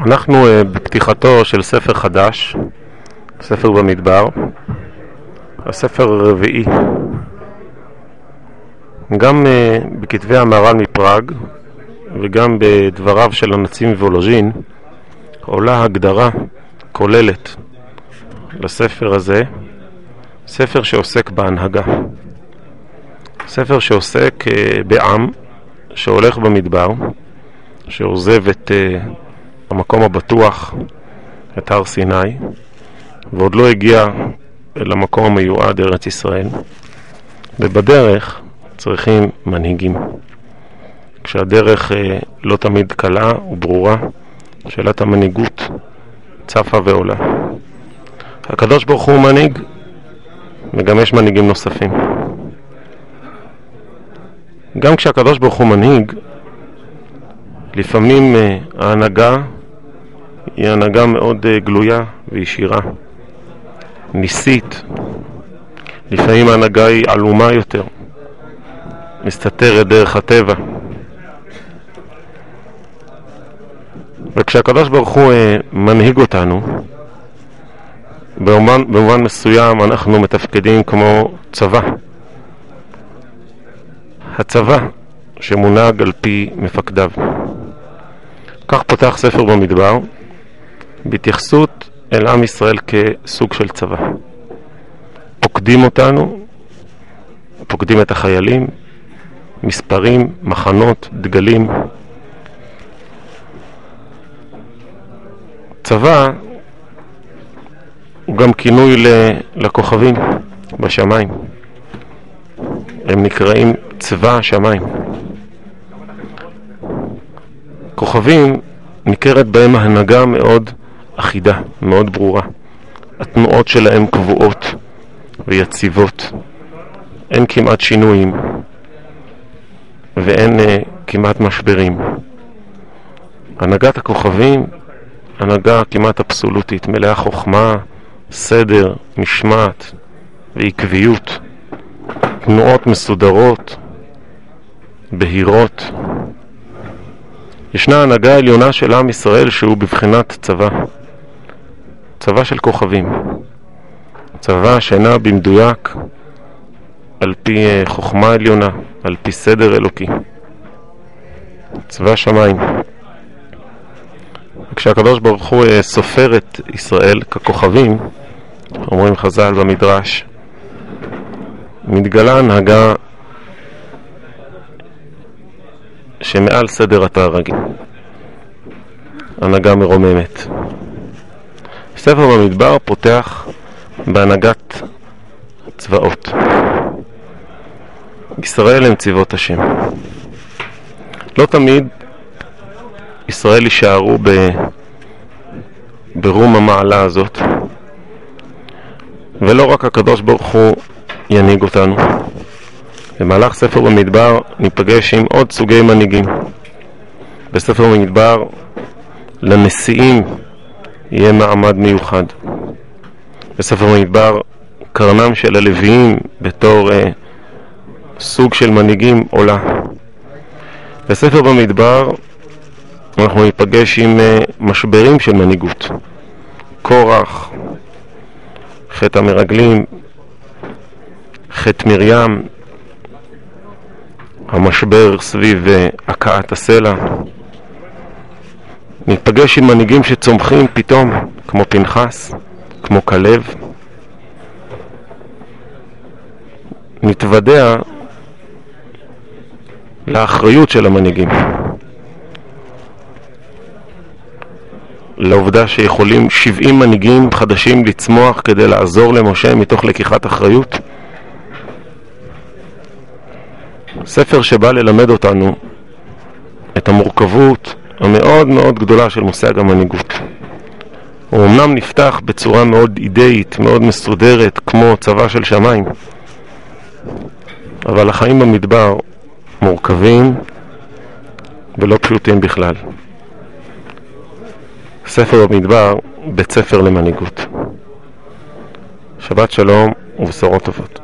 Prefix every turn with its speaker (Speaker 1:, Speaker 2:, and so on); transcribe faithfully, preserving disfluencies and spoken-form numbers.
Speaker 1: אנחנו בפתיחתו של ספר חדש, ספר במדבר, הספר הרביעי. גם בכתבי המהר"ל מפראג וגם בדבריו של הנצי"ב מוולוז'ין עולה הגדרה כוללת לספר הזה, ספר שעוסק בהנהגה, ספר שעוסק בעם שהולך במדבר, שעוזב את המקום הבטוח, את הר סיני, ועוד לא הגיע אל המקום המיועד, ארץ ישראל, ובדרך צריכים מנהיגים. כשהדרך לא תמיד קלה וברורה, שאלת המנהיגות צפה ועולה. הקדוש ברוך הוא מנהיג, וגם יש מנהיגים נוספים. גם כשהקדוש ברוך הוא מנהיג, לפעמים ההנהגה היא הנהגה מאוד גלויה וישירה, ניסית. לפעמים ההנהגה היא עלומה יותר, מסתתרת דרך הטבע. וכשהקדוש ברוך הוא מנהיג אותנו, במובן, במובן מסוים אנחנו מתפקדים כמו צבא. הצבא שמונהג על פי מפקדיו. כך פותח ספר במדבר, בהתייחסות אל עם ישראל כסוג של צבא. פוקדים אותנו, פוקדים את החיילים, מספרים, מחנות, דגלים. צבא הוא גם כינוי לכוכבים בשמיים. הם נקראים צבא השמיים. כוכבים ניכרת בהם ההנהגה מאוד אחידה, מאוד ברורה. התנועות שלהם קבועות ויציבות. אין כמעט שינויים ואין uh, כמעט משברים. הנהגת הכוכבים, הנהגה כמעט אבסולוטית, מלאה חוכמה, סדר, משמעת ועקביות. תנועות מסודרות, בהירות. ישנה הנהגה עליונה של עם ישראל שהוא בבחינת צבא. צבא של כוכבים. צבא שאינה במדויק על פי חוכמה עליונה, על פי סדר אלוקי. צבא שמיים. כשהקדוש ברוך הוא סופר את ישראל ככוכבים, אומרים חז"ל במדרש, מתגלה הנהגה שמעל סדר התארגים, הנהגה מרוממת. ספר במדבר פותח בהנהגת צבאות. ישראל הם צבאות השם. לא תמיד ישראל יישארו ב... ברום המעלה הזאת, ולא רק הקדוש ברוך הוא ינהיג אותנו. במהלך ספר במדבר ניפגש עם עוד סוגי מנהיגים. בספר במדבר לנשיאים יהיה מעמד מיוחד. בספר במדבר קרנם של הלוויים בתור אה, סוג של מנהיגים עולה. בספר במדבר אנחנו ניפגש עם אה, משברים של מנהיגות. קורח, חטא המרגלים, חטא מרים, המשבר סביב הקעת הסלע. נתפגש עם מנהיגים שצומחים פתאום, כמו פנחס, כמו כלב. נתוודע לאחריות של המנהיגים, לעובדה שיכולים שבעים מנהיגים חדשים לצמוח כדי לעזור למשה מתוך לקיחת אחריות. ספר שבא ללמד אותנו את המורכבות המאוד מאוד גדולה של מושג המנהיגות. הוא אמנם נפתח בצורה מאוד אידאית, מאוד מסודרת, כמו צבא של שמיים, אבל החיים במדבר מורכבים ולא פשוטים בכלל. ספר במדבר, בית ספר למנהיגות. שבת שלום ובשורות טובות.